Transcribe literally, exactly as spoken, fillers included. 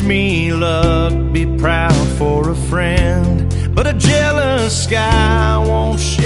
me luck, be proud for a friend, but a jealous sky won't share